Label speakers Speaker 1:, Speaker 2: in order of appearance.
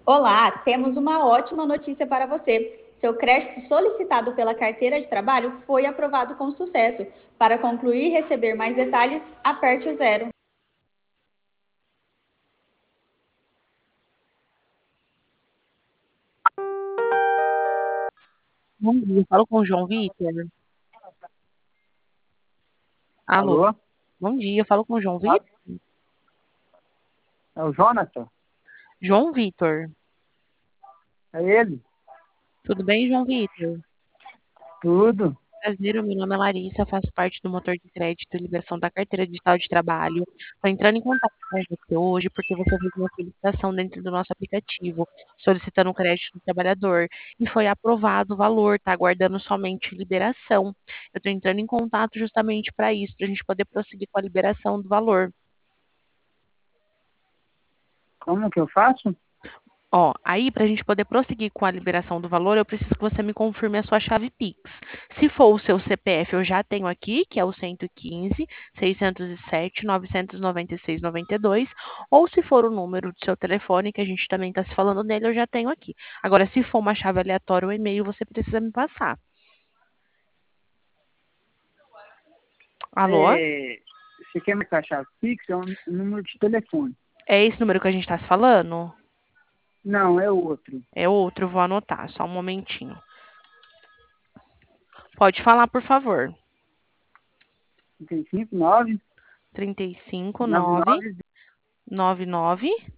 Speaker 1: Olá, temos uma ótima notícia para você. Seu crédito solicitado pela carteira de trabalho foi aprovado com sucesso. Para concluir e receber mais detalhes, aperte o zero.
Speaker 2: Bom dia, falo com o João Vitor. Alô,
Speaker 3: Alô?
Speaker 2: bom dia, falo com o João
Speaker 3: Ah,
Speaker 2: Vitor.
Speaker 3: é o Jonathan?
Speaker 2: João Vitor,
Speaker 3: É ele?
Speaker 2: tudo bem, João Vitor?
Speaker 3: Tudo?
Speaker 2: Prazer, meu nome é Larissa, faço parte do motor de crédito e liberação da carteira digital de trabalho. Estou entrando em contato com você hoje porque você fez uma solicitação dentro do nosso aplicativo, solicitando um crédito do trabalhador, e foi aprovado o valor, está aguardando somente liberação. Eu estou entrando em contato justamente para isso, para a gente poder prosseguir com a liberação do valor.
Speaker 3: Como que eu faço?
Speaker 2: Ó, aí para a gente poder prosseguir com a liberação do valor, eu preciso que você me confirme a sua chave Pix. Se for o seu CPF, eu já tenho aqui, que é o 115 607 996 92, ou se for o número do seu telefone, que a gente também está se falando nele, eu já tenho aqui. Agora, se for uma chave aleatória ou e-mail, você precisa me passar. Alô?
Speaker 3: Você quer marcar a chave Pix? É um número de telefone.
Speaker 2: É esse número que a gente está se falando?
Speaker 3: Não, é outro.
Speaker 2: É outro, eu vou anotar, só um momentinho. Pode falar, por favor.
Speaker 3: 35 9
Speaker 2: 35 9
Speaker 3: 99
Speaker 2: 99